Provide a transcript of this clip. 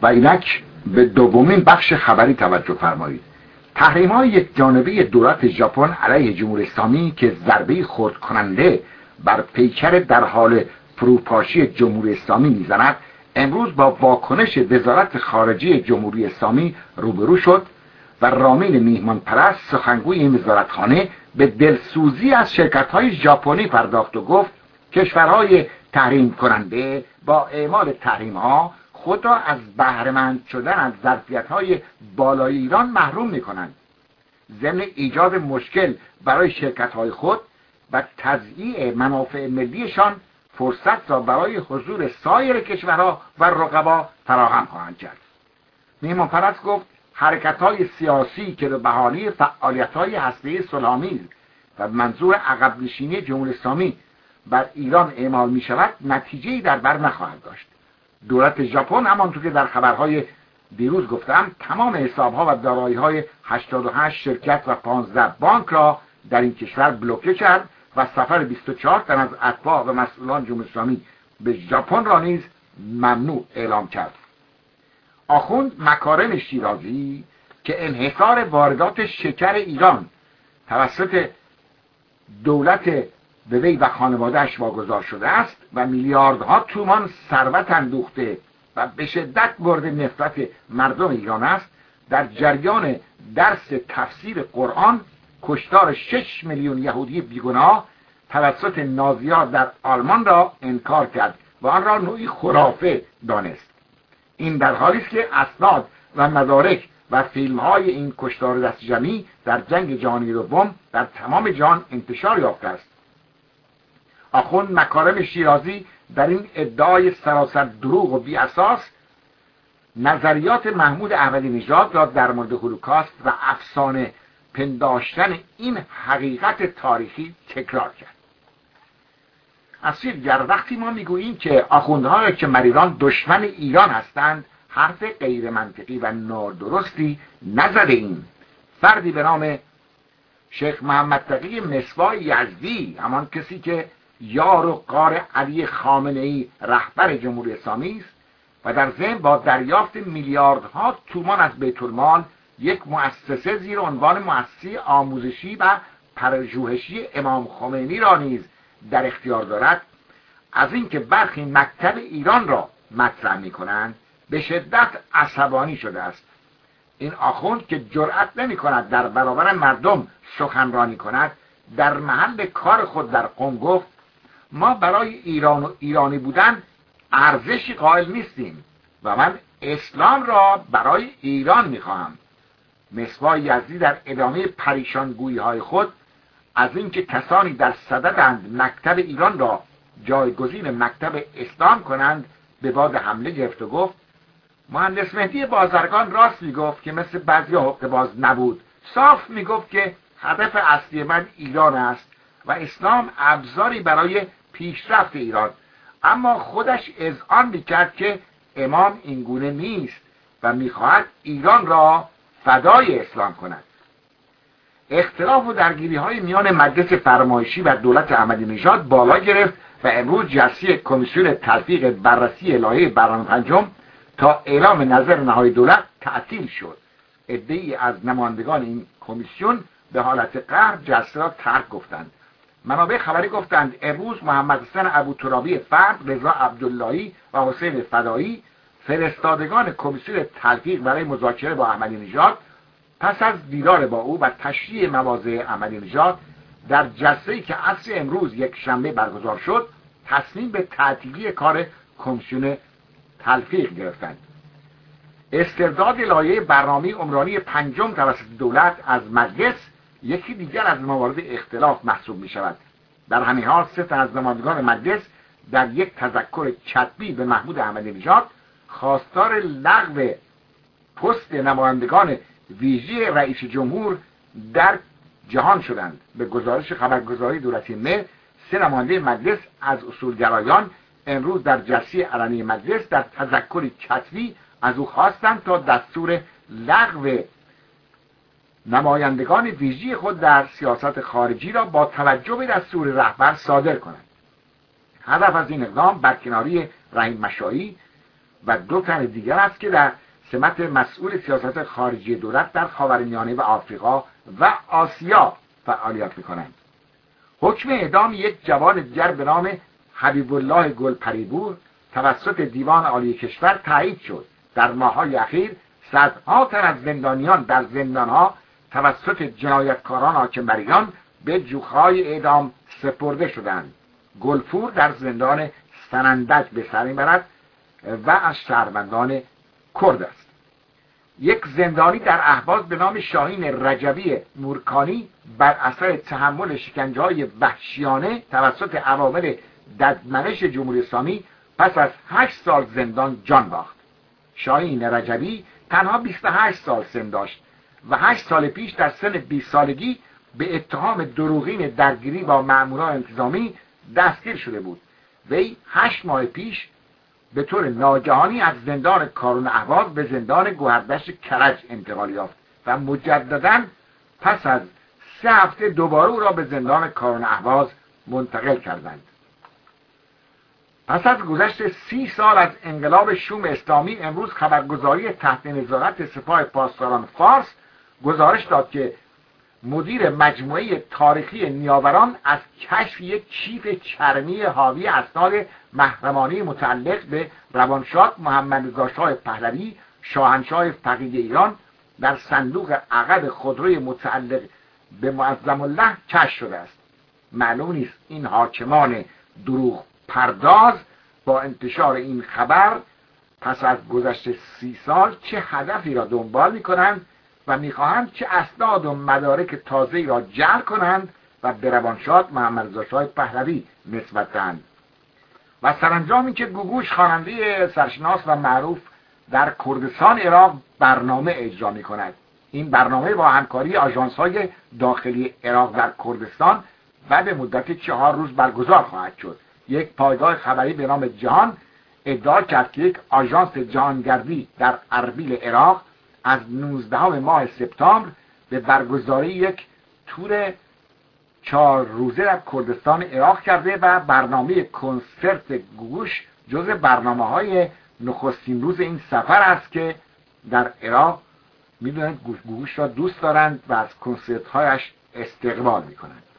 و اینک به دومین بخش خبری توجه فرمایید. تحریم‌های یکجانبه دولت ژاپن علیه جمهوری اسلامی که ضربه خرد کننده بر پیکر در حال فروپاشی جمهوری اسلامی میزند، امروز با واکنش وزارت خارجه جمهوری اسلامی روبرو شد و رامین میهمان پرست سخنگوی این وزارتخانه به دلسوزی از شرکت‌های ژاپنی پرداخت و گفت کشورهای تحریم کننده با اعمال تحریم‌ها خود را از بهره‌مند شدن از ظرفیت‌های بالای ایران محروم می‌کنند، ضمن ایجاد مشکل برای شرکت‌های خود و تضییع منافع ملیشان فرصت را برای حضور سایر کشورها و رقبا فراهم خواهند کرد. میهمان پرست گفت حرکت‌های سیاسی که به بهانه فعالیت‌های هسته‌ای صلح‌آمیز و منظور عقب نشینی جمهوری اسلامی بر ایران اعمال می‌شود نتیجه‌ای در بر نخواهد داشت. دولت ژاپن همانطور که در خبرهای دیروز گفتم تمام حساب‌ها و دارایی‌های 88 شرکت و 15 بانک را در این کشور بلوکه کرد و سفر 24 تن از اتباع و مسئولان جمهوری اسلامی به ژاپن را نیز ممنوع اعلام کرد. آخوند مکارم شیرازی که انحصار واردات شکر ایران توسط دولت به وی و خانواده‌اش واگذار شده است و میلیاردها تومان ثروت اندوخته و به شدت مورد نفرت مردم ایران است، در جریان درس تفسیر قرآن کشتار 6 میلیون یهودی بیگناه توسط نازی‌ها در آلمان را انکار کرد و آن را نوعی خرافه دانست. این در حالی است که اسناد و مدارک و فیلم‌های این کشتار دست جمعی در جنگ جهانی دوم در تمام جهان انتشار یافته است. آخوند مکارم شیرازی در این ادعای سراسر دروغ و بی اساس نظریات محمود احمدی نژاد را در مورد هولوکاست و افسانه پنداشتن این حقیقت تاریخی تکرار کرد. از سوی دیگر وقتی ما میگوییم که آخوندها که مریران دشمن ایران هستند، حرف غیر منطقی و نادرستی نزده ایم. فردی به نام شیخ محمد تقی مصباح یزدی، همان کسی که یار و غار علی خامنه‌ای رهبر جمهوری اسلامی است و در ضمن با دریافت میلیاردها تومان از بیت المال یک مؤسسه زیر عنوان مؤسسه آموزشی و پژوهشی امام خمینی را نیز در اختیار دارد، از اینکه برخی مکتب ایران را مطرح می‌کنند به شدت عصبانی شده است. این آخوند که جرأت نمی‌کند در برابر مردم سخنرانی کند، در محل کار خود در قم گفت ما برای ایران و ایرانی بودن ارزشی قائل نیستیم و من اسلام را برای ایران می‌خواهم. مصباح یزدی در ادامه پریشانگویی‌های خود از اینکه کسانی در صددند مکتب ایران را جایگزین مکتب اسلام کنند به باد حمله گرفت و گفت مهندس مهدی بازرگان راست میگفت که مثل بعضی حقه باز نبود، صاف میگفت که هدف اصلی من ایران است و اسلام ابزاری برای پیشرفت ایران، اما خودش اذعان میکرد که امام اینگونه نیست و میخواهد ایران را فدای اسلام کند. اختلاف و درگیری‌های میان مجلس فرمایشی و دولت احمدی نژاد بالا گرفت و امروز جلسه کمیسیون تلفیق بررسی لایحه برنامه پنجم تا اعلام نظر نهایی دولت تعطیل شد. عده‌ای از نمایندگان این کمیسیون به حالت قهر جلسه را ترک گفتند. منابع خبری گفتند امروز محمد حسین ابوترابی فرد، رضا عبداللهی و حسین فدایی فرستادگان کمیسیون تلفیق برای مذاکره با احمدی نژاد پس از دیدار با او و تشریح مواضع احمدی نژاد در جلسه‌ای که عصر امروز یک شنبه برگزار شد تصمیم به تعطیلی کار کمیسیون تلفیق گرفتند. استرداد لایحه برنامه عمرانی پنجم توسط دولت از مجلس یکی دیگر از موارد اختلاف محسوب می شود. در همین حال 3 تن از نمایندگان مجلس در یک تذکر کتبی به محمود احمدی نژاد خواستار لغو پست نمایندگان ویژه رئیس جمهور در جهان شدند. به گزارش خبرگزاری دولتی مه 3 نماینده مجلس از اصولگرایان امروز در جلسه علنی مجلس در تذکری کتبی از او خواستند تا دستور لغو نمایندگان ویژه خود در سیاست خارجی را با توجه به دستور رهبر صادر کنند. هدف از این اقدام برکناری رحیم مشایی و 2 تن دیگر است که در سمت مسئول سیاست خارجی دولت در خاورمیانه و آفریقا و آسیا فعالیت می‌کنند. حکم اعدام یک جوان دیگر به نام حبیب الله گلپریپور توسط دیوان عالی کشور تایید شد. در ماه‌های اخیر صدها تن از زندانیان در زندان‌ها توسط جنایتکاران حاکمبریان به جوخه‌های اعدام سپرده شدند. گلپور در زندان سنندج به سر می‌برد و از شهروندان کرد است. یک زندانی در اهواز به نام شاهین رجبی مورکانی بر اثر تحمل شکنجه‌های وحشیانه توسط عوامل ددمنش جمهوری اسلامی پس از 8 سال زندان جان باخت. شاهین رجبی تنها 28 سال سن داشت و 8 سال پیش در سن 20 سالگی به اتهام دروغین درگیری با مأموران انتظامی دستگیر شده بود. وی 8 ماه پیش به طور ناگهانی از زندان کارون اهواز به زندان گوهردشت کرج انتقال یافت و مجدداً پس از 3 هفته دوباره او را به زندان کارون اهواز منتقل کردند. پس از گذشت 30 سال از انقلاب شوم اسلامی، امروز خبرگزاری تحت نظارت سپاه پاسداران فارس گزارش داد که مدیر مجموعه تاریخی نیاوران از کشف یک کیف چرمی حاوی اسناد محرمانه متعلق به روانشاد محمد رضا شاه پهلوی شاهنشاه فقید ایران در صندوق عقب خودروی متعلق به معظم الله کشف شده است. معلوم نیست این حاکمان دروغ پرداز با انتشار این خبر پس از گذشت 30 سال چه هدفی را دنبال می‌کنند و می‌خواهند چه اسناد و مدارک تازه‌ای را جمع کنند و به روانشاد محمد رضا شاه پهلوی نسبت دهند. و سرانجام اینکه گوگوش خواننده سرشناس و معروف در کردستان عراق برنامه اجرا می‌کند. این برنامه با همکاری آژانس‌های داخلی عراق در کردستان و به مدت 4 روز برگزار خواهد شد. یک پایگاه خبری به نام جهان ادعا کرد که یک آژانس جهانگردی در اربیل عراق از 19 ماه سپتامبر به برگزاری یک تور 4 روزه در کردستان عراق کرده و برنامه کنسرت گوگوش جزء برنامه‌های نخستین روز این سفر است که در عراق می‌دونید گوگوش را دوست دارند و از کنسرت‌هایش استقبال می‌کنند.